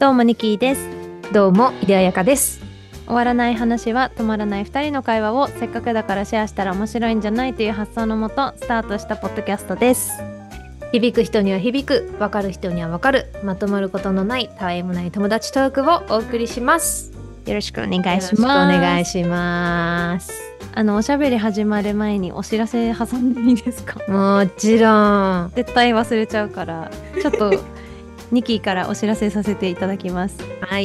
どうもニキーです。 どうも、井出彩香です。 終わらない話は止まらない2人の会話をせっかくだからシェアしたら面白いんじゃないという発想のもとスタートしたポッドキャストです。 響く人には響く、わかる人にはわかる、まとまることのない、たわいもない友達トークをお送りします。 よろしくお願いしよろしくおます。 願いします。 おしゃべり始まる前にお知らせ挟んでいいですか？ もちろん。 絶対忘れちゃうからちょっとニキーからお知らせさせていただきます。 はい。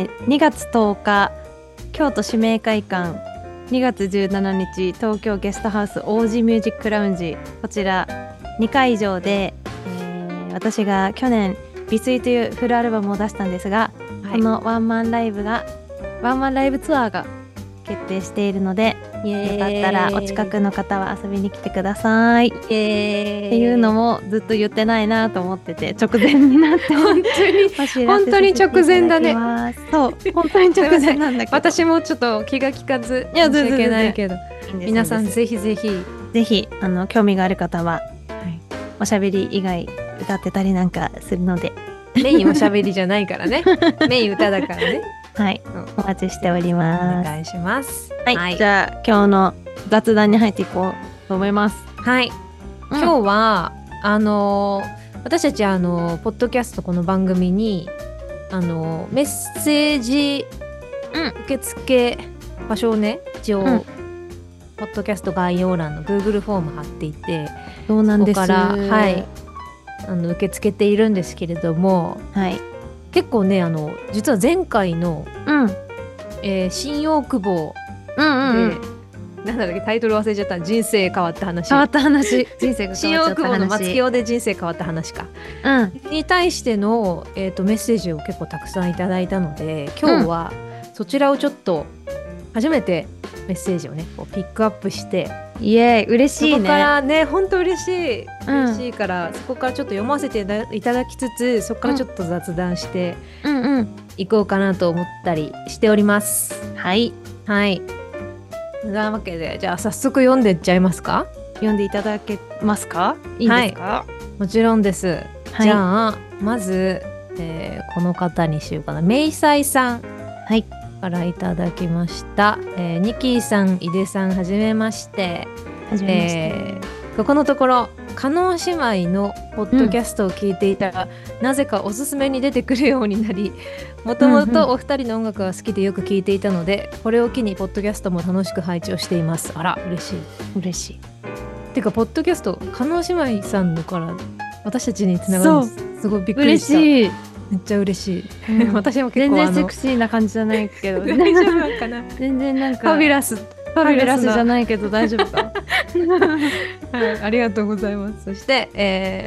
2月10日京都指名会館、2月17日東京ゲストハウス王子ミュージックラウンジ、こちら2会場で、私が去年美水というフルアルバムを出したんですが、 はい、 このワンマンライブツアーが決定しているので、よかったらお近くの方は遊びに来てくださいっていうのもずっと言ってないなと思ってて、直前になって本当に本当に直前だね。 そう本当に直前なんだけど私もちょっと気が利かず申し訳ないけど、皆さんぜひぜひ興味がある方は、おしゃべり以外歌ってたりなんかするので、 メインおしゃべりじゃないからね。メイン歌だからね。 はい、お待ちしております。 お願いします。 はい、じゃあ今日の雑談に入っていこうと思います。 はい、今日は私たちポッドキャストこの番組にメッセージ受付場所をね、一応、ポッドキャスト概要欄の Google フォーム貼っていて、 そうなんです。 そこから、はい、受け付けているんですけれども、はい、結構ね実は前回の、新大久保で、なんだっけタイトル忘れちゃった。人生変わった話。 人生が変わっちゃった話。 新大久保の松清で人生変わった話か。に対しての、メッセージを結構たくさんいただいたので、今日はそちらをちょっと初めてメッセージをねこうピックアップして、 イエーイ、嬉しいね。 そこからね本当嬉しいから、そこからちょっと読ませていただきつつ、そこからちょっと雑談していこうかなと思ったりしております。 はいはい。なわけで、じゃあ早速読んでっちゃいますか？ 読んでいただけますか？いいですか？ はい、もちろんです。じゃあまず、この方にしようかな。めいさいさんからいただきました。ニキーさん、井出さん、はじめまして。ここのところ加納姉妹のポッドキャストを聞いていたら、なぜかおすすめに出てくるようになり、もともとお二人の音楽が好きでよく聞いていたので、これを機にポッドキャストも楽しく拝聴しています。あら、嬉しい。てかポッドキャスト加納姉妹さんのから私たちにつながるんです。すごいびっくりした。嬉しい。めっちゃ嬉しい。私も結構全然セクシーな感じじゃないけど、 大丈夫かな。 全然なんかファビュラスじゃないけど大丈夫か。 はい、ありがとうございます。そして、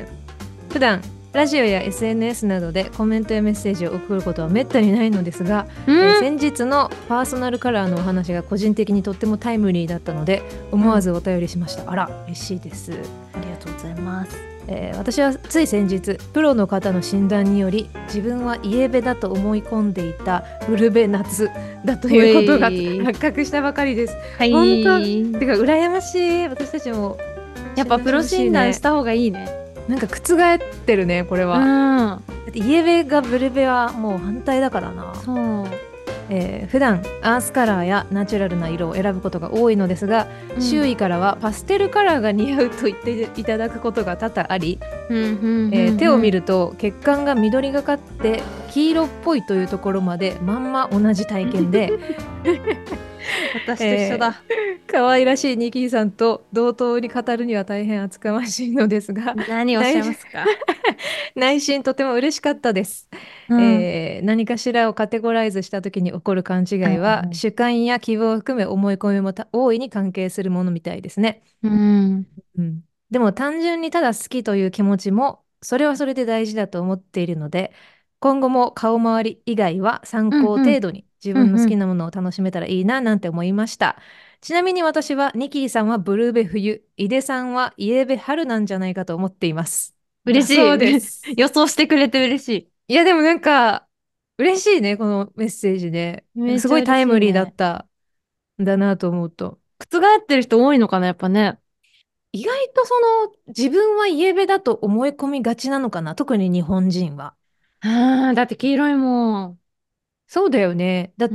普段ラジオや SNS などでコメントやメッセージを送ることはめったにないのですが、先日のパーソナルカラーのお話が個人的にとってもタイムリーだったので思わずお便りしました。あら、嬉しいです。 ありがとうございます。 私はつい先日プロの方の診断により、自分はイエベだと思い込んでいたウルベ夏だということが発覚したばかりです。 はい、 本当てか羨ましい。私たちもやっぱプロ診断した方がいいね。 なんか覆ってるねこれは。だってイエベがブルベはもう反対だからな。そう、普段アースカラーやナチュラルな色を選ぶことが多いのですが、周囲からはパステルカラーが似合うと言っていただくことが多々あり、手を見ると血管が緑がかって黄色っぽいというところまでまんま同じ体験で私と一緒だ。 可愛らしいニキーさんと同等に語るには大変厚かましいのですが、 何をおっしゃいますか？ 内心とても嬉しかったです。何かしらをカテゴライズした時に起こる勘違いは、主観や希望を含め思い込みも大いに関係するものみたいですね。でも単純にただ好きという気持ちもそれはそれで大事だと思っているので、今後も顔周り以外は参考程度に自分の好きなものを楽しめたらいいななんて思いました。ちなみに私はニキーさんはブルーベ冬、井出さんはイエベ春なんじゃないかと思っています。 嬉しい。 そうです。 予想してくれて嬉しい。 いやでもなんか嬉しいね、このメッセージで。すごいタイムリーだったんだなと思うと。 覆ってる人多いのかな、やっぱね。 意外と自分はイエベだと思い込みがちなのかな、特に日本人は。 ああ、だって黄色いもん。 そうだよね。だ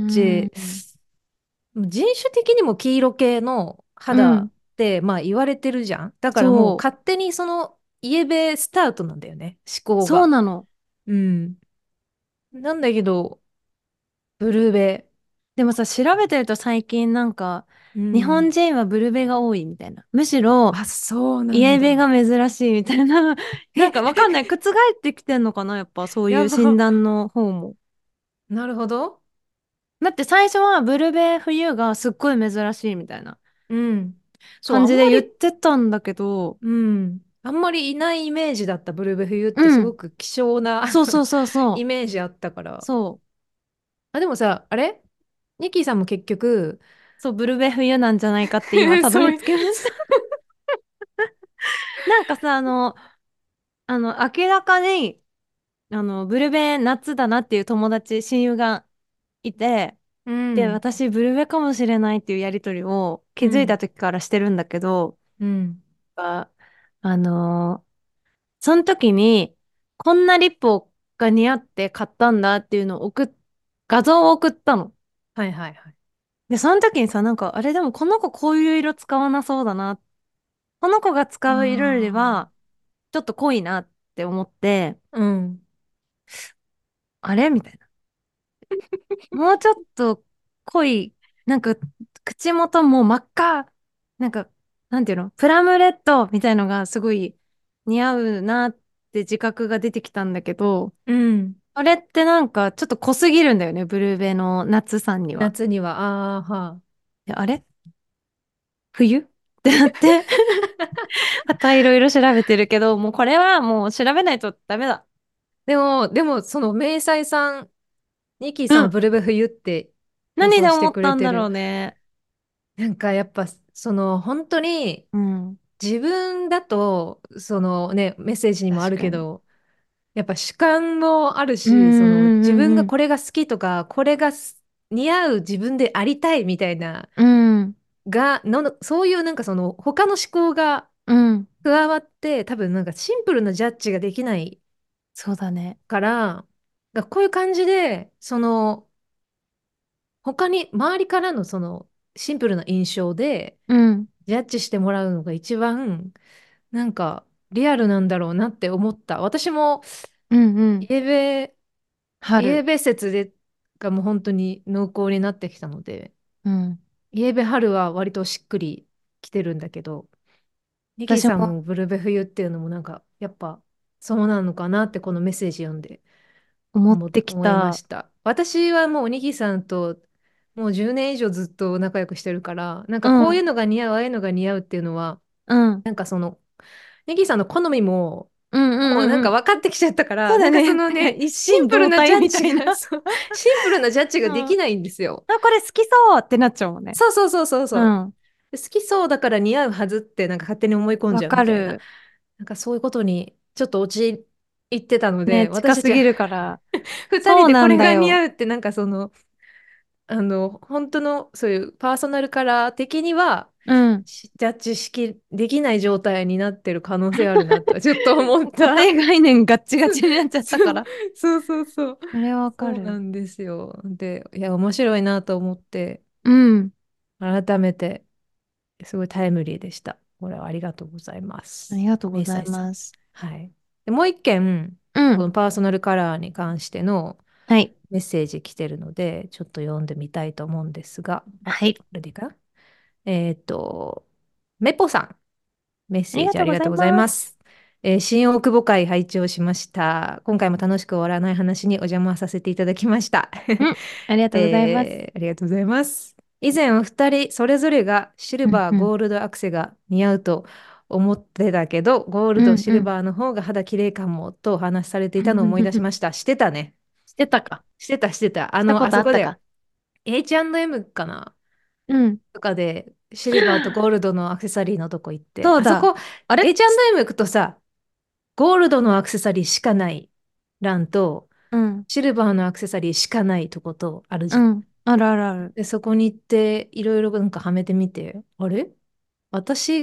うって、 ん。 人種的にも黄色系の肌っうん。 て、まあ言われてるじゃん。だからもうそう。 勝手にそのイエベスタートなんだよね。思考が。 そうなの。 うん。なんだけど、ブルベ。 でもさ、調べてると最近なんか、 う日本ん。 人はブルベが多いみたいな。むしろ、 あ、そうなイエベがんだ。 珍しいみたいな。なんかわかんない。 え、 覆ってきてんのかなやっぱそういう診やば。 断の方も。 なるほど。 だって最初はブルベ冬がすっごい珍しいみたいなうん。そう、あ感じで言っんまり、 てたんだけど、 うん。あんまりいないイメージだった。ブルベ冬ってうん。 すごく希少なそうそうそうイそう。 メージあったから。 そう。 あ、でもさ、あれニッキーさんも結局、 そう、ブルベ冬なんじゃないかって今たどりそういう、 着きました。なんかさ、明らかに、ブルベ夏だなっていう友達、親友がいて、 うで、 ん、 私、ブルベかもしれないっていうやりとりを気づいたうん、 時からしてるんだけど、 うん、 ああのーその時に、こんなリップが似合って買ったんだっていうのを画像を送ったの。 はいはいはい。 で、その時にさ、なんか、あれでもこの子こういう色使わなそうだな。この子が使う色よりあは、ちょっと濃いなって思って、 あ、うん、 あれみたいな。もうちょっと濃い、なんか、口元も真っ赤、なんか、なんていうのプラムレッドみたいのがすごい似合うなって自覚が出てきたんだけど、 うん。 あれってなんかちょっと濃すぎるんだよね、ブルーベの夏さんには。 夏には、ああ、はあれ冬ってなってまたいろいろ調べてるけど、もうこれはもう調べないとダメだ。 でも、その、明細さん、ニッキーさんはうん。 ブルベ冬って予何で思想してったんだろうくれてる。 ね。 なんかやっぱ、その、本当に、 うん。 自分だと、そのね、メッセージにもあ確かに。 るけど、やっぱ主観もあるうんし、その自うんうん分がこれが好きとか、これが似合う自分でありたいみたいな、 うん。うん。 そういうなんかその他の思考がうん。 加わって、多分なんかシンプルなジャッジができないそうだね。 から、こういう感じで、その他に周りからのそのシンプルな印象でうん。 ジャッジしてもらうのが一番なんかリアルなんだろうなって思った。私もうんうん。 イエベ、イエ春。 ベ説がもう本当に濃厚になってきたので、 うん。 イエベ春は割としっくりきてるんだけど、ニキ私もさんもブルベ冬っていうのもなんか、やっぱそうなのかなってこのメッセージ読んで思ってき思いまた。 した。私はもうニキさんともう10年以上ずっと仲良くしてるから、なんかこういううん。 のが似合う、ああいうのが似合うっていうのは、 うん。 なんかその、ニキさんの好みも、 うんもうなんうんうんうん。 か分かってきちゃったから、なんかそそうだね。 のね、 一シン心同体プルなジャッみたいな。 ジが、そう、シンプルなジャッジがうん。あ、 できないんですよ。 これ好きそうってなっちゃうもんね。 そうそうそうそうそう。 うん。 で好きそうだから似合うはずってなんか勝手に思い込んわじゃうみたいな。 かる。 なんかそういうことにちょっと陥ってたのね、 で、私たちは近すぎるから。 二人そうなでこれが似んだよ。 合うってなんかその、本当のそういうパーソナルカラー的にはうん。 ジャッジできない状態になってる可能性あるなとちょっと思っ固定た。 概念ガッチガチになっちゃったそうから。 そうそうそう。 それはわかる。 そうなんですよ。で、いや、面白いなと思って、 うん。 改めて、すごいタイムリーでした。これはありがとうございまありす。 がとうございメイサイさん。 ます。 はい。で、もう一件、 うん。 このパーソナルカラーに関してのはい。 メッセージ来てるので、ちょっと読んでみたいと思うんですが、こはい。 れでいいかな。えっと、メポさん、メッありセーがとうございジありがとうございます。 ます。新大久保会拝聴しました。今回も楽しく終わらない話にお邪魔させていただきました。 うん。ありがとうございます。 ありがとうございます。以前お二人それぞれがシルバー、 うんうん。 ゴールドアクセが似合うと思ってたけど、ゴールド、 うんうん。 シルバーの方が肌綺麗かもとお話しされていたのを思い出しました。してたね。 してたか。 してた、してた。 したこあそこだよ。 とあったか。 H&M かなうん。 とかで、シルバーとゴールドのアクセサリーのとこ行って、 そうだ。 あそこ、 あれ H&M 行くとさ、ゴールドのアクセサリーしかない欄と、 うん。 シルバーのアクセサリーしかないとことあるじゃん。 うん。あるあるある。 で、そこに行って、いろいろなんかはめてみて、あれ私、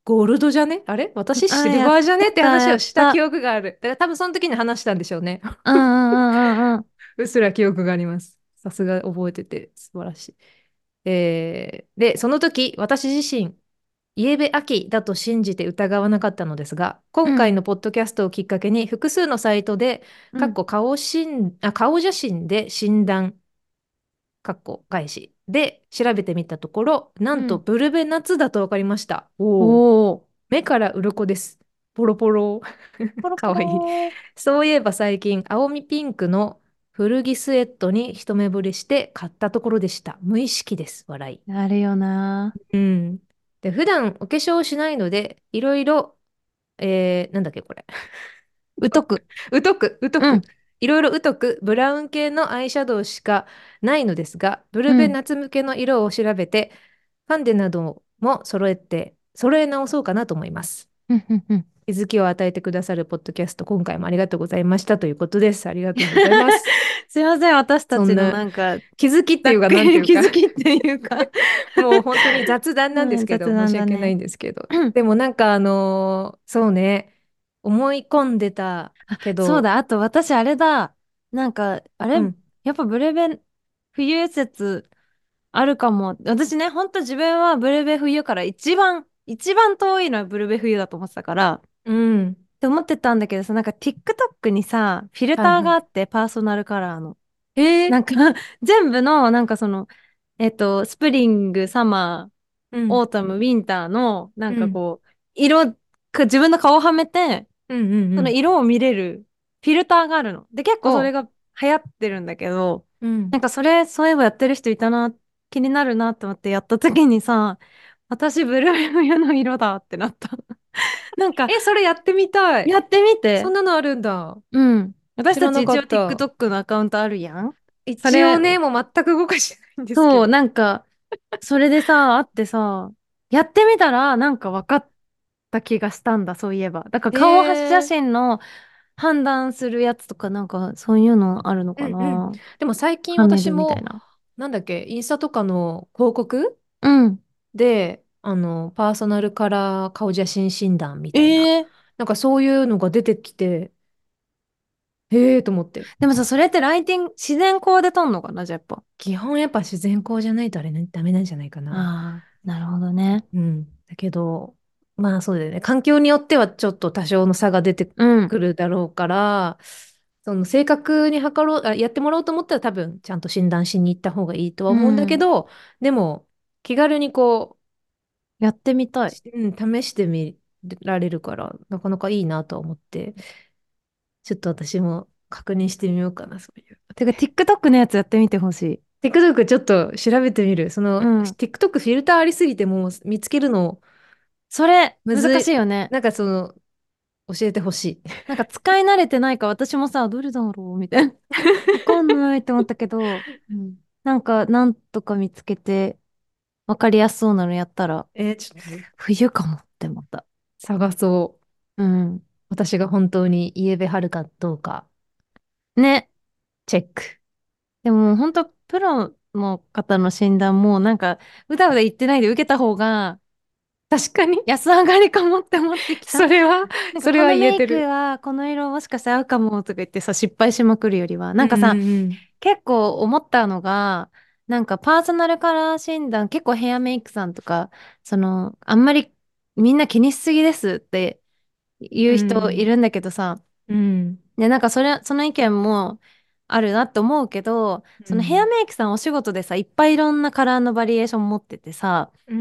ゴールドじゃねあれ私シルやっバーじゃねっててた、や話をした記った。 憶がある。だから多分その時に話したんでしょうね。 うんうんうんうんうん。 うっすら記憶があります。さすが覚えてて素晴らしい。で、その時、私自身、イエベアキだと信じて疑わなかったのですが、今回うんのポッドキャストをきっかけに複数のサイトで、 うん。 顔写真で診断、返しで調べてみたところ、なんとうん。 ブルベナツだと分かりました。 おおお、 お。 目から鱗です。ポロポロ。 ポロポかわいい。 ロそういえば最近、青みピンクの古着スウェットに一目惚れして買ったところでした。無意識です。笑い。 ー。あるよな。 うん。で、普段お化粧しないので、いろいろ、なんだっけ、これ。 疎く。 疎く。 うん。 いろいろ疎く、ブラウン系のアイシャドウしかないのですが、ブルベうん。 夏向けの色を調べて、ファンデなども揃え直そうかなと思います。 うんうんうん。 気づきを与えてくださるポッドキャスト、今回もありがとうございましたということです。ありがとうございます。 すいません、私たちのそんななんか、 気づきっていうか、 ざっくりなんていうか気づきっていうかもう本当に雑談なんでうん、 すけど、 雑申し訳ない談だね。 んですけど。 うんでもなんかそうね、思い込んでたあ、 けど、 そうだ、あと私あれだ。なんか、あれ、 うん、 やっぱブルベ、冬説あるかも。私ね、ほんと自分はブルベ冬から一番遠いのはブルベ冬だと思ってたから、っうん、 て思ってたんだけどさ、なんか TikTok にさ、フィルターはいはい。 があって、パーソナルカラーの。 えー、 なんか全部の、なんかその、スプリング、サマー、 うん、 オータム、ウィンターの、なんかうん、 こう、自分の顔をはめて、 うん、うん、うん、 その色を見れるフィルターがあるの。で、結構それお、 が流行ってるんだけど、 うん。 なんかそれ、そういえばやってる人いたな、気になるなって思ってやった時にさ、私ブルー冬の色だってなった。なんか、 それやってみたい。 やってみて。 そんなのあるんだ。 うん。私知らなかたち一応った。 TikTok のアカウントあるやん。それ、 一応ね、もう全く動かしてないんですけそう、 ど。 なんか、それでさ、あってさ、やってみたらなんか分かった気がしたんだ、そういえば。だからえ顔写ー、 真の判断するやつとかなんかそういうのあるのうんうん。 かな。 でも最近パネ私も、 ルみたいな。 なんだっけ、インスタとかの広告うん。 で、パーソナルカラー顔写真診断みたいな。 ええなんかそういうのが出てきて、へえと思って。 でもさ、それってライティング、自然光で撮んのかな、じゃあやっぱ。 基本やっぱ自然光じゃないとあれね、ダメなんじゃないかな。 ああ、なるほどね。 うん。だけど、まあそうだよね。環境によってはちょっと多少の差が出てうん。 くるだろうから、その正確にやってもらおうと思ったら多分ちゃんと診断しに行った方がいいとはう思うんだけん。 ど、でも気軽にこやってみたい。 うん、試してみられるから、なかなかいいなとは思って、ちょっと私も確認してみようかな、そういうのてか、 で。 TikTok のやつやってみてほしい。 TikTok ちょっと調べてみる。 うん。 TikTok フィルターありすぎてもう見つけるのそれ、難しいむずい。 よね。 なんか教えてほしい。 なんか使い慣れてないから私もさ、どれだろうみたいな。わかんないって思ったけど、 うん。 なんか、なんとか見つけて、わかりやすそうなのやったら、 ちょっと冬かもって思った。 探そう。 うん。 私が本当にイエベはるかどうかね。 チェック。 でももう本当プロの方の診断もなんか、うだうだ言ってないで受けた方が確かに。 安上がりかもって思ってきた。 それは、 なんかそれはこのメイ言えてる。 クはこの色もしかしたら合うかもとか言ってさ、失敗しまくるよりは。 うんなんかさ、 うんうん。 結構思ったのが、なんかパーソナルカラー診断、結構ヘアメイクさんとか、あんまりみんな気にしすぎですってう言う人いん。 るんだけどさ、 うん。 で、なんかその意見もあるなって思うけど、そのヘアうん。 メイクさんお仕事でさ、いっぱいいろんなカラーのバリエーション持っててさ、 うん。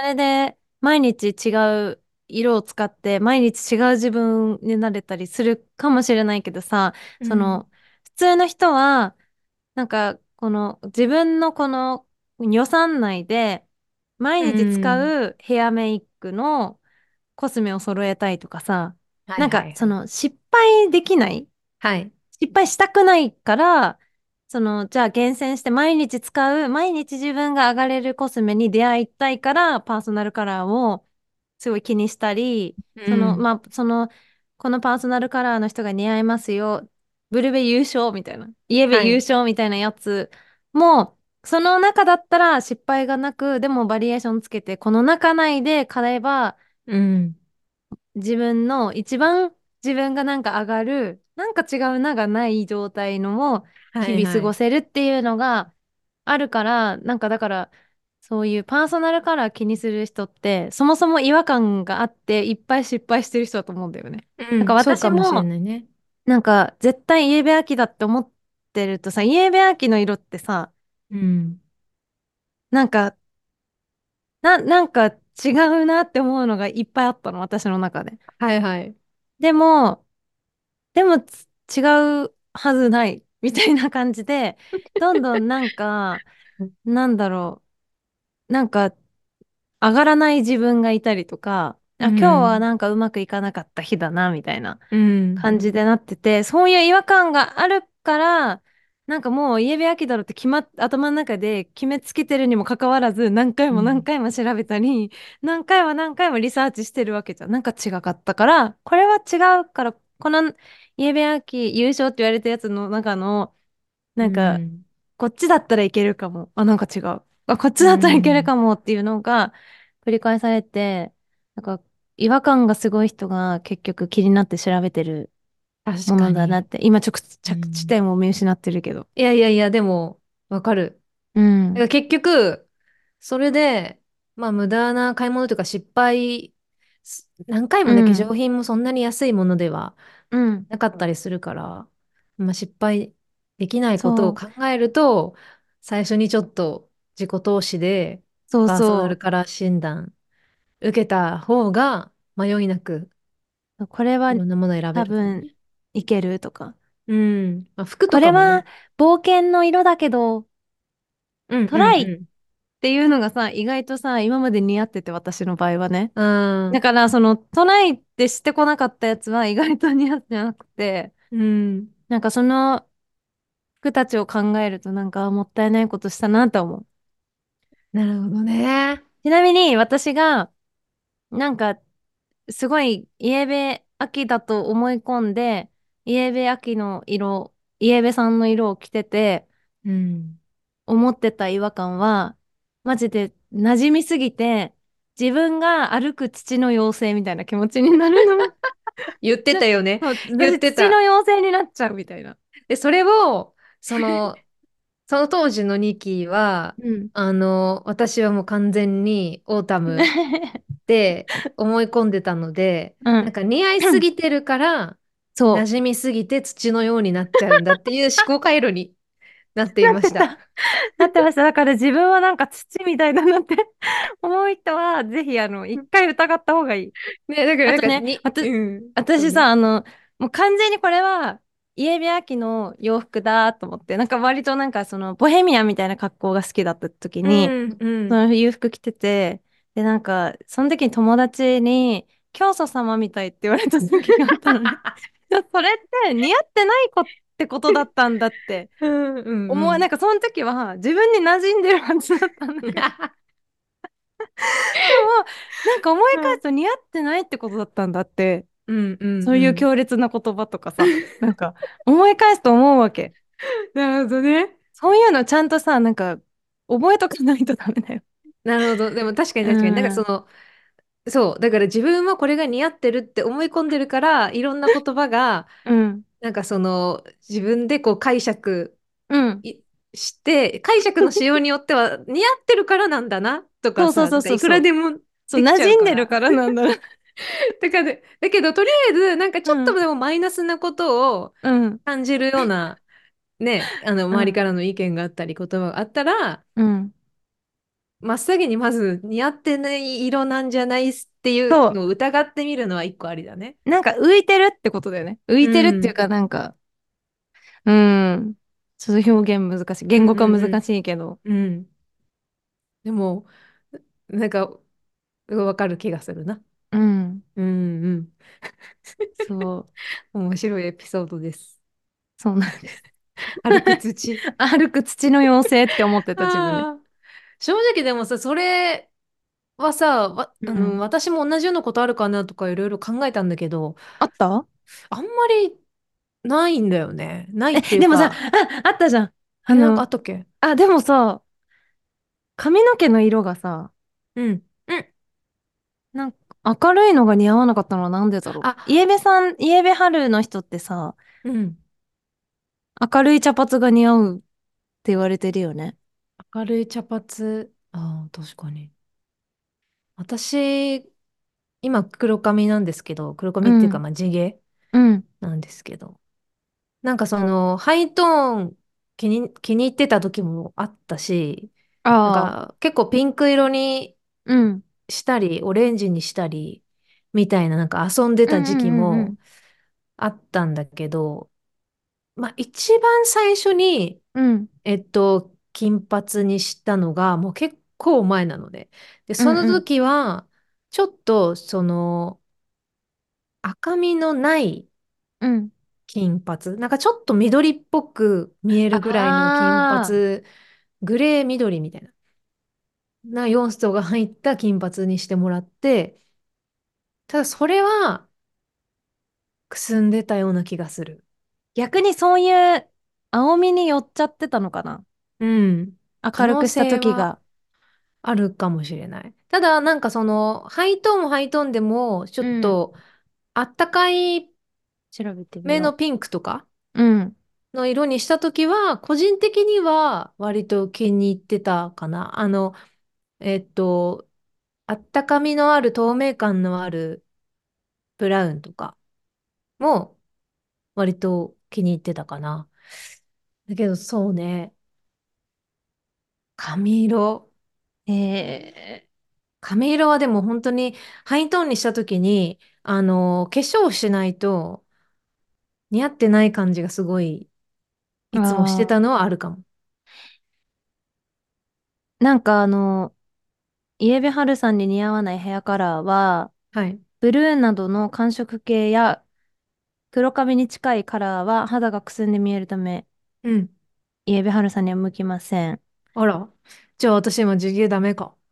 それで毎日違う色を使って毎日違う自分になれたりするかもしれないけどさ、 うん。 普通の人は、なんかこの自分のこの予算内で毎う日使ん。 うヘアメイクのコスメを揃えたいとかさ、 はいなんかはいはい。 失敗できないはい。 失敗したくないから、じゃあ厳選して毎日自分が上がれるコスメに出会いたいから、パーソナルカラーをすごい気にしたり、 うん。 このパーソナルカラーの人が似合いますよ。ブルベ優勝みたいな。イエベ優はい。 勝みたいなやつも、その中だったら失敗がなく、でもバリエーションつけて、この中内で買えば、 うん。 自分の一番自分がなんか上がる、なんか違うながない状態のを日々過はいはい。 ごせるっていうのがあるから、なんかだから、そういうパーソナルカラー気にする人って、そもそも違和感があっていっぱい失敗してる人だと思うんだよね。なんかうん、そうかもしれ私も、 ないね。 なんか絶対イエベアキだって思ってるとさ、イエベアキの色ってさ、 うん。 なんか、なんか違うなって思うのがいっぱいあったの、私の中で。 はいはい。 でも、でも違うはずないみたいな感じで、どんどんなんか、なんだろなんか上がらない自分がいたりとか、 うあ、今日はん。 なんかうまくいかなかった日だな、みたいなうん。 感じでなってて、そういう違和感があるから、なんかもうイエベアキだろって頭の中で決めつけてるにもかかわらず、何回も何うん。 回も調べたり、何回も何回もリサーチしてるわけじゃん。なんか違かったから、これは違うから、このイエベアキ優勝って言われたやつの中の、 うなんか、 ん。 こっちだったらいけるかも。あ、なんか違う。あ、こっちうだったらいけるん。 かもっていうのが繰り返されて、なんか違和感がすごい人が結局気になって調べてる確もかに。 のだなって、今着地うん。 点を見失ってるけど。 いやいやいや、でも、わかる。 うん。 だから結局、それで、まあ無駄な買い物というか失敗、何回もね、化うん。 粧品もそんなに安いものではうん。 なかったりするから、まあ失敗できないことをそう。 考えると、最初にちょっと自己投資でそうパーソナルそカラー診断受けた方が迷いなくう。これはいろんなものを選べ多分るかもね。 いけるとか。 うん。まあ、服とこれはかもね。 冒険の色だけど、 うんトライっうんていうのがさ、意外とさ、今まで似合ってて、私の場合はね。 うん。あだから、その、トライってしてこなかったやつは意外と似合ってなくて、 ーうん。 なんかその服たちを考えるとなんかもったいないことしたなと思う。 なるほどね。 ちなみに私が、なんか、すごいイエベ秋だと思い込んで、イエベ秋の色、イエベさんの色を着てて、 うん。 思ってた違和感は、マジで馴染みすぎて、自分が歩く土の妖精みたいな気持ちになるの。 言ってたよね。 そう言っ私、土のてた。 妖精になっちゃうみたいな。 で、それを、その当時のニキは、 うん。 私はもう完全にオータムで思い込んでたので、 うん。 なんか似合いすぎてるから、馴そう。 染みすぎて土のようになっちゃうんだっていう思考回路になっていました。 なってた。なってました。だから自分はなんか土みたいだなって思う人は、ぜひ、一回疑った方がいい。 ね、だからなんあとね、 かうん、そうね。 私さ、もう完全にこれは、イエベアキの洋服だと思って、なんか割となんかその、ボヘミアンみたいな格好が好きだった時に、 うん、うん。 その洋服着てて、で、なんか、その時に友達に、教祖様みたいって言われた時があったのね。いやそれって似合ってないってことだったんだってうん、うん、うなんん。 かその時は自分に馴染んでるはずだったんだけど、でも、なんか思い返すと似合ってないってことだったんだって、 うん、うん、 そういううん。 強烈な言葉とかさ、なんか思い返すと思うわけ。 なるほどね。 そういうのちゃんとさ、なんか覚えとかないとダメだよ。 なるほど。でも確かにう確かに。なんかん。 そう。だから自分はこれが似合ってるって思い込んでるから、いろんな言葉が、 うん。 なんか自分でこう解釈うん。 いして、解釈のしようによっては似合ってるからなんだな、とかさ、 そうそうそうなんかいくそうそう。 らでもそう、 でき馴ちゃうから。 染んでるからなんだろう。 だけど、とりあえず、なんかちょっとうん。 でもマイナスなことをうん。 感じるような、ね、周りうん。 からの意見があったり、言葉があったら、 うん。 真っ先にまず似合ってない色なんじゃないっていうそのを疑ってみるのは一個ありだね。 う。なんか浮いてるってことだよね。浮ういてるっていうん。 かなんか、うん。ちょっと表現難しい。 うん言語化難うんしいけど。 うん。うん。でも、なんか、わかる気がするな。 うん。 うんうん。 そう。 面白いエピソードです。 そうなんです。 歩く土。 歩く土の妖精って思ってた自分で。 ああ。正直でもさ、それはさ、 うん。 私も同じようなことあるかなとかいろいろ考えたんだけど、 あった？ あんまりないんだよね。ないっていうでもさ、 か、 あったじゃん。 なんかあったっけ？ でもさ、髪の毛の色がさ、 うん。うん。 明るいのが似合わなかったのはなんでだろう。 あ、 イエベ春の人ってさ、 うん。 明るい茶髪が似合うって言われてるよね。 明るい茶髪。ああ、確かに。私、今黒髪なんですけど、黒髪っていうか、 うん、 まあ、地毛うん。 なんですけど、なんかその、ハイトーン気に入ってた時もあったし、なんああ、 か結構ピンク色にうん。 したり、オレンジにしたり、みたいななんか遊んでうんた時期もうんうんあったんだけど、まあ一番最初に、 うん。うん。 金髪にしたのがもう結構前なので。で、そのうんうん。 時は、ちょっとその赤みのないうん。 金髪、なんかちょっと緑っぽく見えるぐらいの金ああ、 髪、グレー緑みたいな4ストが入った金髪にしてもらって、ただそれはくすんでたような気がする。 逆にそういう青みに寄っちゃってたのかな。 うん。可能明るくした性は時が。 あるかもしれない。ただ、なんかその、ハイトーンもハイトーンでも、ちょうん。 っと、あったかい調べてみよ目のピンクとかう。うん。 の色にしたときは、個人的には割と気に入ってたかな。えっと、あったかみのある透明感のあるブラウンとかも割と気に入ってたかな。だけどそうね、髪色。 え髪色はでも本当にハイトーンにしたときに、化粧をしないと似合ってない感じがすごいいつもしてたのああはあるかも。 なんかイエベハルさんに似合わないヘアカラーは、 はい。 ブルーなどの寒色系や黒髪に近いカラーは肌がくすんで見えるため、 うん。 イエベハルさんには向きません。 あら。じゃあ私今地毛ダメか。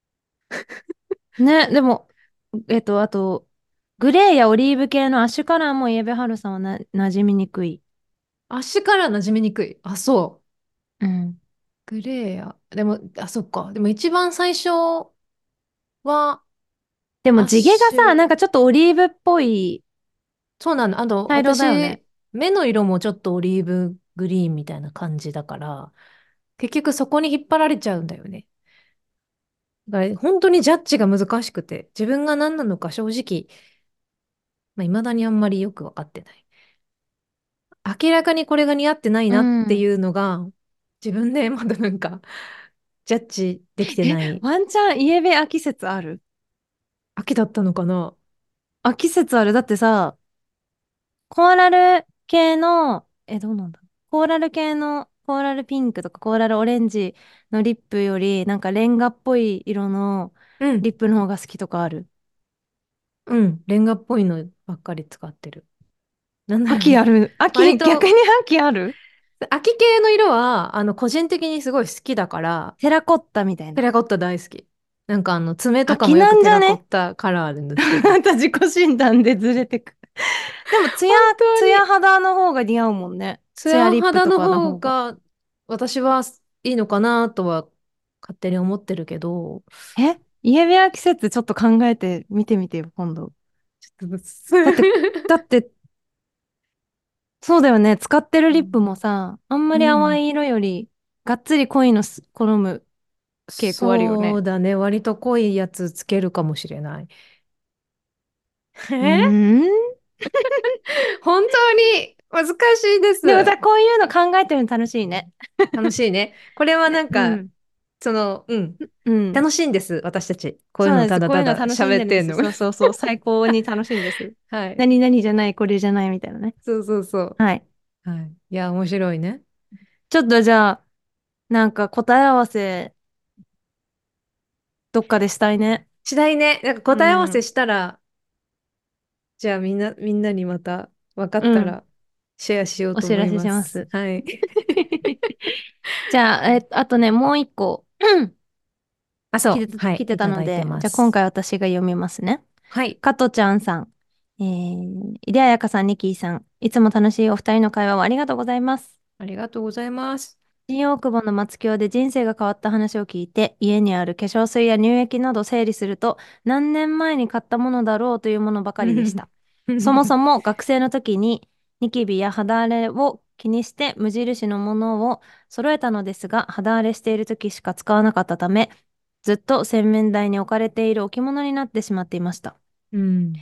ね、でも、あと、グレーやオリーブ系のアッシュカラーもイエベハルさんは馴染みにくい。 足から馴染みにくい。あ、そう。 うん。 グレーや。でも、あ、そっか。でも一番最初は、アッでも地毛がさ、なんシュ、 かちょっとオリーブっぽいそうなの。 茶色だよね。 私、目の色もちょっとオリーブグリーンみたいな感じだから、結局そこに引っ張られちゃうんだよね。だから本当にジャッジが難しくて、自分が何なのか正直、まあ、未だにあんまりよくわかってない。明らかにこれが似合ってないうなってん。 いうのが、自分でまだなんか、ジャッジできてない。 ワンチャンイエベ秋説ある？ 秋だったのかな？ 秋説ある。だってさ、コーラル系の、どうなんだろう。コーラル系の、コーラルピンクとかコーラルオレンジのリップより、なんかレンガっぽい色のうん、 リップの方が好きとかある？ うん、レンガっぽいのばっかり使ってる。なんなら、 秋ある？逆に割と、 秋ある？ 秋系の色は、個人的にすごい好きだから、 テラコッタみたいな。 テラコッタ大好き。なんか爪とか秋もよくテラコッなんじゃね？ タカラーで塗ってる。 また自己診断でずれてく。でも、 本当ツヤに、 肌の方が似合うもんね。 ツツヤヤ肌のリップとかの方が。 方が、私はいいのかなとは、勝手に思ってるけど、 イエベア季節ちょっと考えてみてみてよ、今度。 ちょっとだって、だって、そうだよね。使ってるリップうん。 もさ、あんまり淡うん。 い色より、がっつり濃いの好む傾向あるよね。 そうだね。割と濃いやつつけるかもしれない。 うえーん。 本当に難しいです。 でもさ、こういうの考えてるの楽しいね。 楽しいね。これはなんか、 うん。 うん。 うん。 楽しいんです。私たち。こういうのそうなんです。こういうのただただ楽しんでるんです。 喋ってんのが。 そうそうそう。最高に楽しいんです。 はい。 何々じゃない、これじゃないみたいなね。 そうそうそう。 はい。 はい。いや、面白いね。 ちょっとじゃあ、なんか答え合わせ、どっかでしたいね。 次第ね。なんかう答え合わせん。 したら、じゃあみんなにまた分かっうん。 たらシェアしようと思いお知らせします。 ます。 はい。 じゃあ、あとね、もう一個、うんあ、そう。はい。 来ていただいてたので、じゃあ今ます。 回私が読みますね。 はい。 加トちゃんさん、井出彩香さん、ニキーさん、いつも楽しいお二人の会話をありがとうございます。 ありがとうございます。 新大久保の松清で人生が変わった話を聞いて、家にある化粧水や乳液など整理すると、何年前に買ったものだろうというものばかりでした。そもそも学生の時にニキビや肌荒れを気にして無印のものを揃えたのですが、肌荒れしている時しか使わなかったため、ずっと洗面台に置かれている置物になってしまっていました。 うん。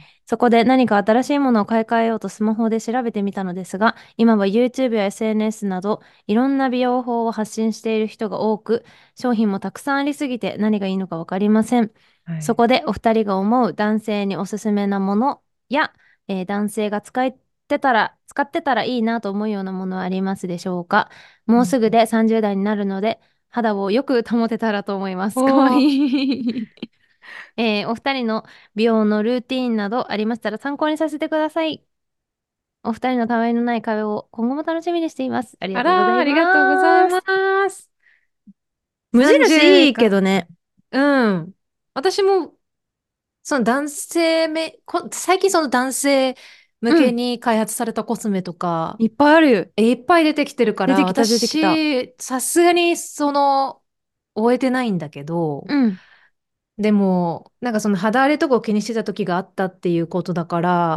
そこで何か新しいものを買い替えようとスマホで調べてみたのですが、今は YouTube や SNS などいろんな美容法を発信している人が多く、商品もたくさんありすぎて何がいいのかわかりません。 はい。 そこでお二人が思う男性におすすめなものや、男性が使ってたらいいなと思うようなものはありますでしょうか？もうすぐで30代になるので、肌をよく保てたらと思います。かわいおー、 い。お二人の美容のルーティーンなどありましたら参考にさせてください。お二人のたわいのない会話を今後も楽しみにしています。ありがとうございありがとうございまます。 す。 無印 30 いいけか。 どね。 うん。私も、その男性最近その男性向けうん。 に開発されたコスメとか、 いっぱいあるよ。 いっぱい出てきてるから、 出てきた、出てきた。 私、さすがに終えてないんだけど、 うん。 でも、なんかその肌荒れとかを気にしてた時があったっていうことだから、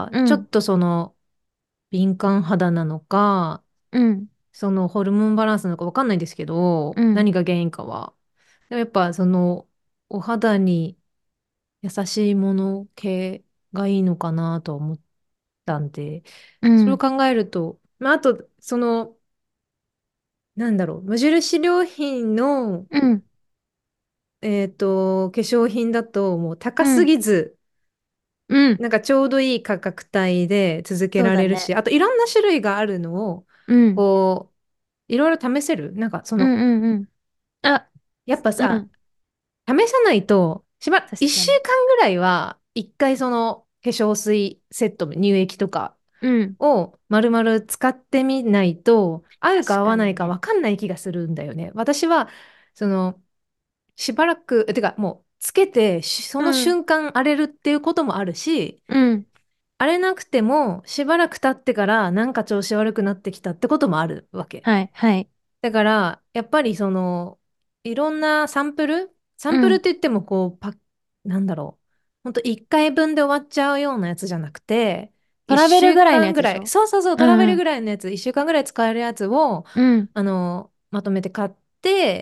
うん。 ちょっと敏感肌なのか、 うん。 そのホルモンバランスなのかわかんないんですけど、 うん。 何が原因かは。でもやっぱお肌に優しいもの系がいいのかなと思ったんで、 うん。 それを考えると、まあ、あと、なんだろう、無印良品の、 うん。 化粧品だともう高すうん。 ぎず、 うん。 なんかちょうどいい価格帯で続けそうだね。 られるし、あといろんな種類があるのを、 うん。 こいろいろ試せる。なんかうんうんうん。あ、 やっぱさ、 うん。 試さないと、一確かに。 週間ぐらいは、一回化粧水セット、乳液とかうん。 を丸々使ってみないと、合うか確合わないかかにね。 分かんない気がするんだよね。私は、その、しばらく、てかもう、つけて、そのうん。 瞬間荒れるっていうこともあるし、 うん。 荒れなくても、しばらく経ってからなんか調子悪くなってきたってこともあるわけ。 はい。はい。 だから、やっぱりいろんなサンプルっうん。 て言ってもなんだろう。ほんと1回分で終わっちゃうようなやつじゃなくて、1週トラベルぐらいの間ぐらい、 やつでしょ？ そうそうそう、トラベルうん。 ぐらいのやつ、1週間ぐらい使えるやつを、 うん。 まとめて買って、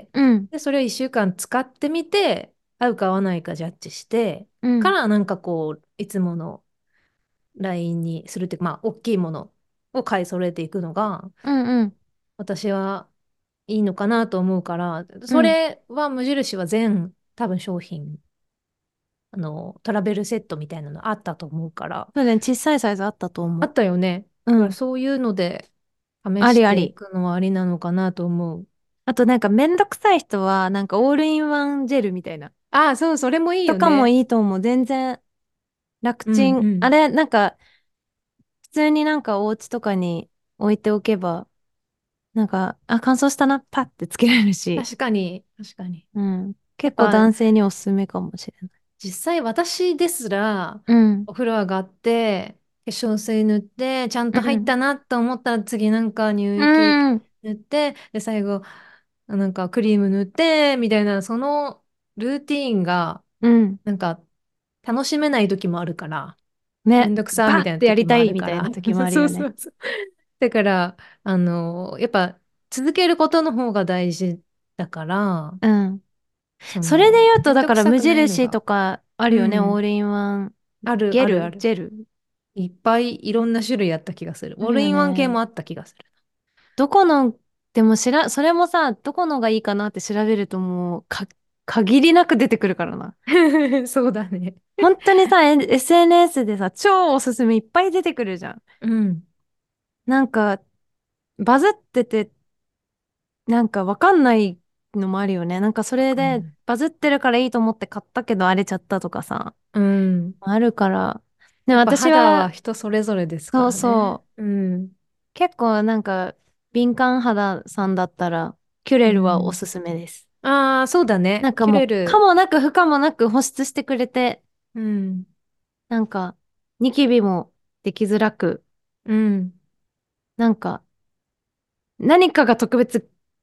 うん。 で、それを1週間使ってみて、合うか合わないかジャッジして、 うん。 からなんかいつものラインにするっていうか、まあ、大きいものを買い揃えていくのが、 うんうん。 私はいいのかなと思うから、 うん。 無印は多分商品、トラベルセットみたいなのあったと思うから、 そうだね、小さいサイズあったとあっ思たよね。 う。 だからうん。 そういうので試していありあり。 くのはありなのかなと思う。 あとなんかめんどくさい人は、なんかオールインワンジェルみたいな。 ああ、そう、それもいいとかもよね。 いいと思う。全然楽うんちん。あうん。 れ、なんか、普通になんかお家とかに置いておけば、なんか、あ、乾燥したな、パッてつけられるし。 確かに、確かに。 うん。結構やっぱ男性におすすめかもしれない。 実際私ですら、 うん。 お風呂上がって、化粧水塗って、ちゃんと入っうん。 たなと思ったら次なんか乳う液ん。 塗って、で、最後、なんかクリーム塗って、みたいな、そのルーティーンが、 うん。 なんか楽しめない時もあるから、めね。 んどくさみバッたいな時もてやりたあるから。 いみたいな時もあるそうよね。 そうそう。だから、やっぱ続けることの方が大事だから、 うん。それで言うと、 めんだから無どくさくないのが。 印とかあるよね、オーうん。 ルインワン。 ある、 ゲルあるある。 ジェルいっぱいいろんな種類あった気がする。 あるよオールインワン系ね。 もあった気がすどこの、でもそれもさ、どこのがいいかなって調べるともう、限りなく出てくるからな。 る。そうだね。 本当にさ、SNS でさ、超おすすめいっぱい出てくるじゃん。 うん。 なんか、バズってて、なんかわかんないのもあるよね。なんかそれでわかんない。 バズってるからいいと思って買ったけど荒れちゃったとかさ、 うん。 あるから。でもやっぱ肌は私は、 人それぞれですかそうらね。 そう、 うん。 結構なんか敏感肌さんだったら、キュレルはおうん。 すすめです。 ああ、そうだね。キュなんかもう、可レル。 もなく不可もなく保湿してくれて、 うん。 なんか、ニキビもできづらく、 うん。 なんか、何かが特別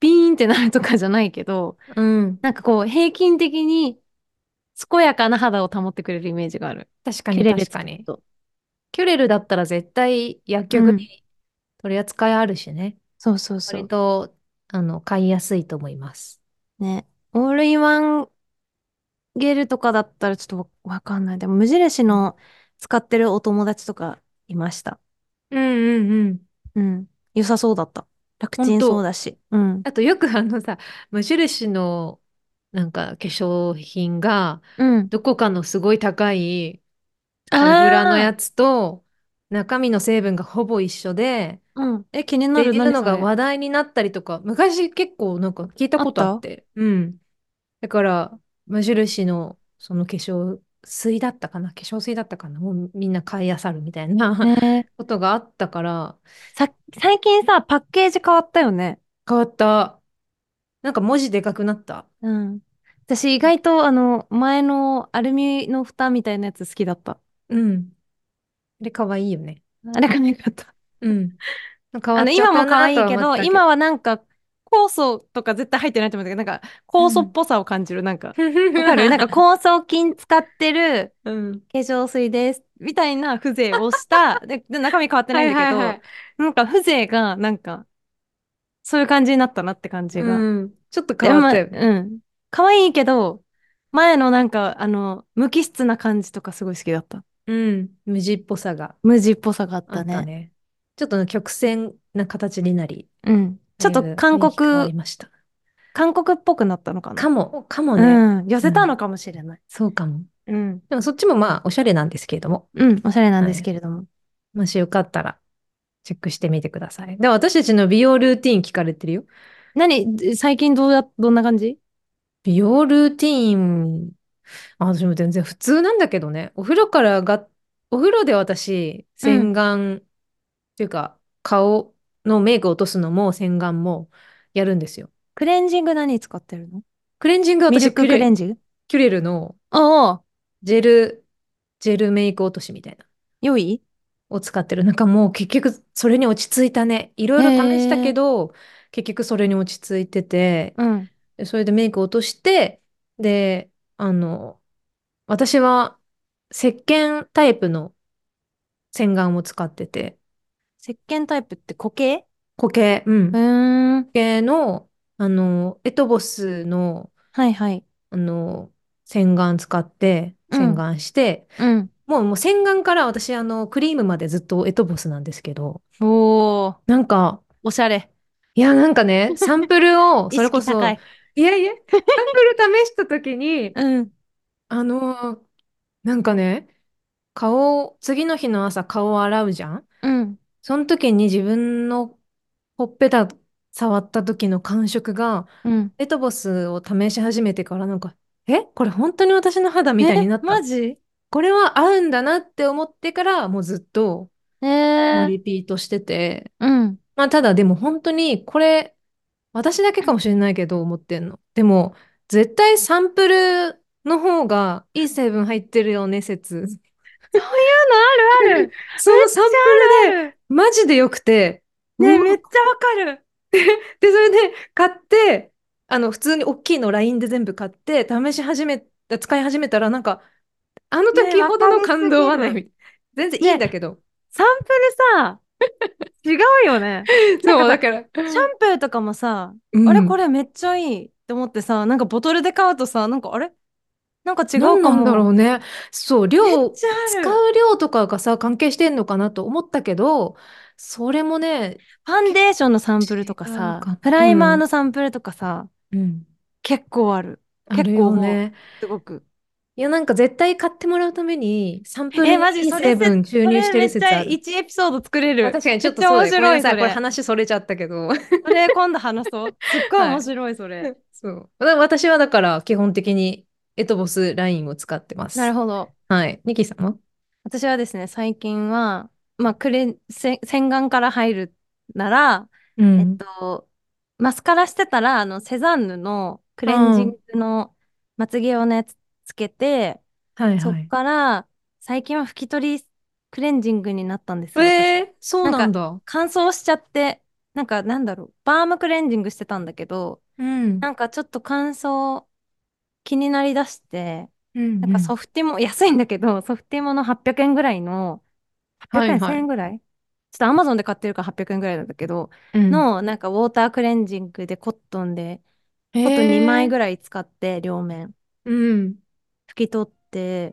ビーンってなるとかじゃないけど、 うん。 なんかこう、平均的に健やかな肌を保ってくれるイメージがある。 確かにキュレル確かに。 使うと。 キュレルだったら絶対薬うん。 局に取り扱いあるしね。 そうそうそ割う。 と、買いやすいと思います。 ね。オールインワンゲルとかだったらちょっとわかんない。でも無印の使ってるお友達とかいました。 うんうんうん。 うん。良さそうだった。楽ちんそう本当。 だし。うん。 あとよくさ、無印のなんか化粧品が、 うん。 どこかのすごい高い油のあやつと中身の成分がほぼ一緒で、 あ、うん。え、気になる。 っていうの何それ。 が話題になったりとか、昔結構なんか聞いたことあっあったて。うん。だから、無印のその化粧水だったかな、化粧水だったかな、もうみんな買い漁るみたいなねえ。 ことがあったから、 最近さ、パッケージ変わったよね。 変わった。なんか文字でかくなった。 うん。私意外と前のアルミの蓋みたいなやつ好きだった。 うん。あれ可愛いよね。 あれがなかった。 うん。変わっちゃっ今も可たなとは愛いけど、 思ったけど。 今はなんか、酵素とか絶対入ってないと思うんだけど、なんか、 うん。 酵素っぽさを感じる。なんか、わかるなんか、酵素菌使ってるうん。 化粧水です。みたいな風情をした。で、中身変わってないんはいだけど、 はいはい。 なんか風情が、なんか、そういう感じになったなって感じが。 うん。ちょっと変で、まあ、 わったよね。 うん。可愛いけど、前のなんか、無機質な感じとかすごい好きだった。 うん。無地っぽさが無地っぽさがあっあたね。 ったね。ちょっと曲線な形になり、 うん。ちょっとだいぶ雰囲気変わりました。 韓国っぽくなったのかな。 かもね。 うん。寄うん。 せたのかもしれない。 そうかも。 うん。 でもそっちもまあ、おしゃれなんですけれども。 うん。おしゃれなんですはい。 けれども。 もしよかったら、チェックしてみてください。で、私たちの美容ルーティン聞かれてるよ。 最近どんな感じ？ 美容ルーティン、私も全然普通なんだけどね。お風呂で私、洗うん。 顔っていうか、顔のメイク落とすのも洗顔もやるんですよ。 クレンジング何使ってるの？ クレンジング私、 ミルククレンジング？ キュレルのああ、 ジェル、ジェルメイク落としみたいな。 良い？ を使ってる。なんかもう結局それに落ち着いたね。いろいへろ試したけえ。 ど、結局それに落ち着いてて、 うん。 でそれでメイク落として、で、私は石鹸タイプの洗顔を使ってて、 石鹸タイプって固形？ 固形、ううん。 ーん。 固形の、エトボスの、 はいはい。 あの、洗顔使って洗うん。 顔して、 うん。 もう洗顔から私、クリームまでずっとエトボスなんですけど、 おー、 なんか、 おしゃれ。 いや、なんかね、サンプルを、 意それこそ、 識高い。 いやいや、サンプル試したときに、 うん。 あのーなんかね、次の日の朝顔を洗うじゃん。 うん。 その時に自分のほっぺた触った時の感触が、 うん。 エトボスを試し始めてからなんか、これ本当に私の肌みたいになった。 マジ？ これは合うんだなって思ってから、もうずっと、 えもうー、 リピートしてて、 うん。 まあただでも本当にこれ、私だけかもしれないけど思ってんの。でも、絶対サンプルの方がいい成分入ってるよね、説。 そういうのあるある。 そのサンめっちゃプルで、 あるある。 マジで良くて、 ねえ、めっちこゃわかる。 れで、それで買って、普通に大きいの LINE で全部買って、使い始めたら、なんか、あのねえ、 時ほどわかりの感動すぎる。 はない。全然いいんねえ、 だけど。 サンプルさ、違うよね。なんかそう、ださ、 から、 シャンプーとかもさ、あれこうん。 れめっちゃいいって思ってさ、なんかボトルで買うとさ、なんかあれなんか違う何なんだろかも。 うね。そう、 ちゃあ使る。 う量とかがさ、関係してんのかなと思ったけど、それもね、 ファンデーションのサンプル違とかさ、 うか。 プライマーのうん。 サンプルとかさ、 うん。 結構ある。結ある構思う。 よね。 すごく。 いや、なんか絶対買ってもらうために、サンプルにマジ、 いい成分注入してるそれめっちゃ説ある。 1エピソード作れる。 確かにちめっちゃ面ょっとそうだよ。ごめん白い、 なさい。これそれ。 話それちゃったけど。 それ今度話そう。すっごいはい。 面白い、それ。 そう。私はだから基本的にエトボスラインを使ってます。 なるほど。 はい。ニキさんは？ 私はですね、最近は、まあ、洗顔から入るなら、えっうん。 と、マスカラしてたら、セザンヌのクうレンジンん。 グのまつげ用のやつつけて、そっはいはい。 から、最近は拭き取りクレンジングになったんですよ、私。 そうなんか、 なんだ。 乾燥しちゃって、 なんかなんだろう、バームクレンジングしてたんだけど、 うん。 なんかちょっと乾燥気になりだして、 うん。 なんかうん。 ソフティモ、安いんだけど、ソフティモの800円ぐらいの、800円、1000 はいはい。 円ぐらいちょっとアマゾンで買ってるから800円ぐらいなんだけど、 うん。 の、なんかウォータークレンジングでへコットン2枚え。 ぐらい使って両面うん。 拭き取って、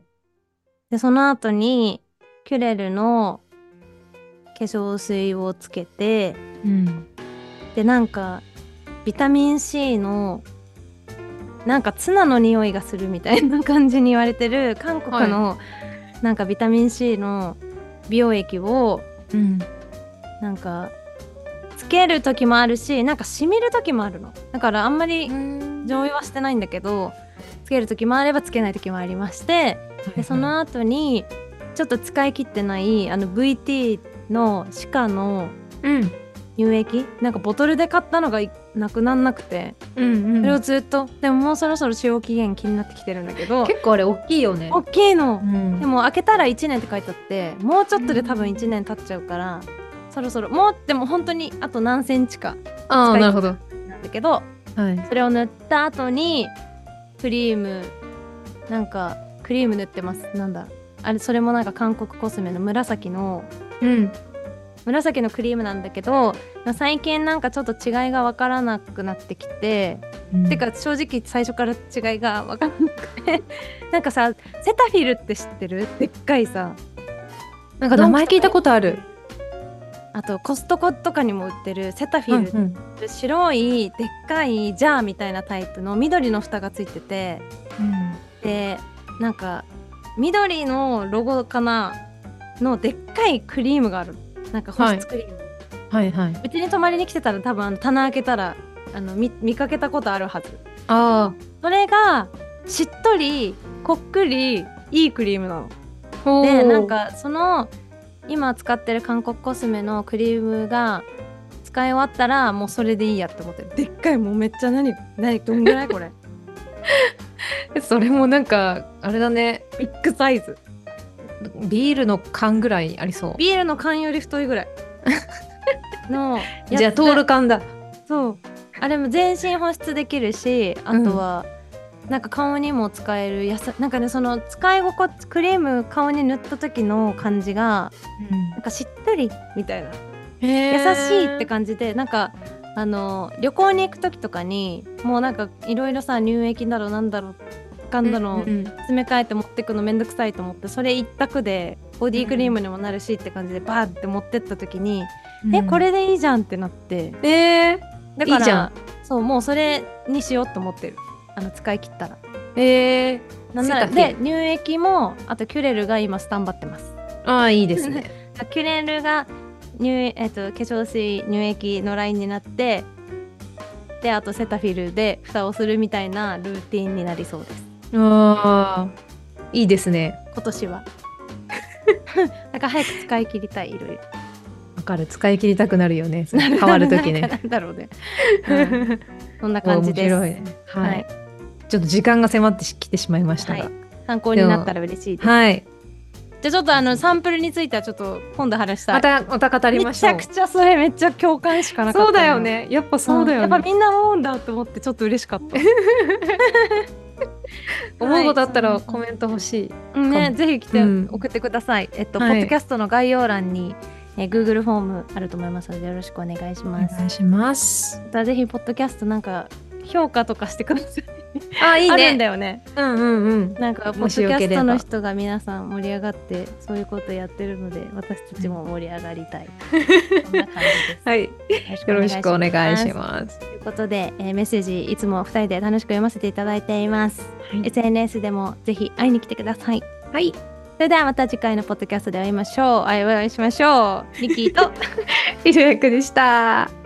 で、その後に、キュレルの化粧水をつけて、 うん。 で、なんか、ビタミン C の、なんかツナの匂いがするみたいな感じに言われてる、韓はい。 国の、なんかビタミン C の美容液を、 うん。 なんか、つける時もあるし、なんか染みる時もあるの。だからあんまりうん。 常用はしてないんだけど、つける時もあればつけない時もありまして、で、そはいはい。 の後に、ちょっと使い切ってない、VT のシカのうん。 乳液、なんかボトルで買ったのがなくなんなくて、 うんうそれをん。 ずっと、でももうそろそろ使用期限気になってきてるんだけど、 結構あれ大きいよね。 大きいの。 うん。 でも開けたら1年って書いてあって、もうちょっとで多分1 うん年経っちゃうから、そろそろ、もう、でも本当にあと何センチかああ、 使い切るなるほど。 なんだけど、 はい。 それを塗った後に、クリーム、なんか、クリーム塗ってます。なんだ。あれ、それもなんか韓国コスメのうん。 紫のクリームなんだけど、最近なんかちょっと違いが分からなくなってきて、 うん。 てか正直最初から違いが分からなくてなんかさ、セタフィルって知ってる？でっかいさ、 なんか名ドンキとかに前聞いたことある。 あとコストコとかにも売ってるセタフィル、 うんうん。 白いでっかいジャーみたいなタイプの緑の蓋がついてて、 うん。 で、なんか緑のロゴかなのでっかいクリームがある。なんか保はい。 湿クリーム。 はいはい。 うちに泊まりに来てたら多分棚開けたら見かけたことあるはず。 あそれがしっとりこっくりいいクリームなの。 あ。ほで、なんう。 かその今使ってる韓国コスメのクリームが使い終わったらもうそれでいいやって思ってる。でっかい、もうめっちゃどんぐらいこれそれもなんか、あれだね。 ビッグサイズ。 ビールの缶ぐらいありそビールの缶より太いぐらいのう。じゃあ、トーやつで、 ル缶だ。 そう、あれも全身保湿できるし、あとは、なんか顔にも使えるなんかね、その使い心地、クリーム顔に塗った時の感じがなんかしっとりみたいな、 へえ。 優しいって感じで、なんか旅行に行く時とかにもうなんかいろいろさ、乳液だろうなんだろうかんだのうん詰め替えて持ってくのめんどくさいと思って、それ一択でボディクリームにもなるしって感じでバーって持ってった時に、 うん。 これでいいじゃんってなって、だからいいじゃん。 そう、もうそれにしようと思ってる。使い切ったら。 へえ。 なんなら、で、 セタフィル。 乳液も、あとキュレルが今スタンバってます。 ああ、いいですね。 キュレルが化粧水、乳液のラインになって、で、あとセタフィルで蓋をするみたいなルーティンになりそうです。 ああ、いいですね。 今年は。なんか早く使い切りたい、いろいろ。 わかる。使い切りたくなるよね。 なる変わるときね。 なんかなんだろうね。うん、そんな感じです。 面白いね。ははい。 い。ちょっと時間が迫ってきてしまいましたが。 はい。参考になったら嬉しいです。 はい。 じゃあちょっとサンプルについてはちょっと今度話したい。 また語りましょう。 めちゃくちゃそれめっちゃ共感しかなかった。 そうだよね。やっぱそうだよね。 やっぱみんな思うんだと思ってちょっと嬉しかった。 思うことあったらコメント欲しい。 ね、ぜひ来て送ってください。ポッドキャストの概要欄にGoogle フォームあると思いますのでよろしくお願いします。 お願いします。 またぜひポッドキャストなんか評価とかしてください。 あ、いいね。 あるんだよね。 うんうんうん。 なんかポッドキャストの人が皆さん盛り上がってそういうことやってるので私たちも盛り上がりたい。そんな感じです。 はい。よろしくお願いします。 ということで、メッセージいつも2人で楽しく読ませていただいています。はい、SNS でもぜひ会いに来てください。 はい。 それではまた次回のポッドキャストでお会いしましょう。ニッキーとひろやくでした。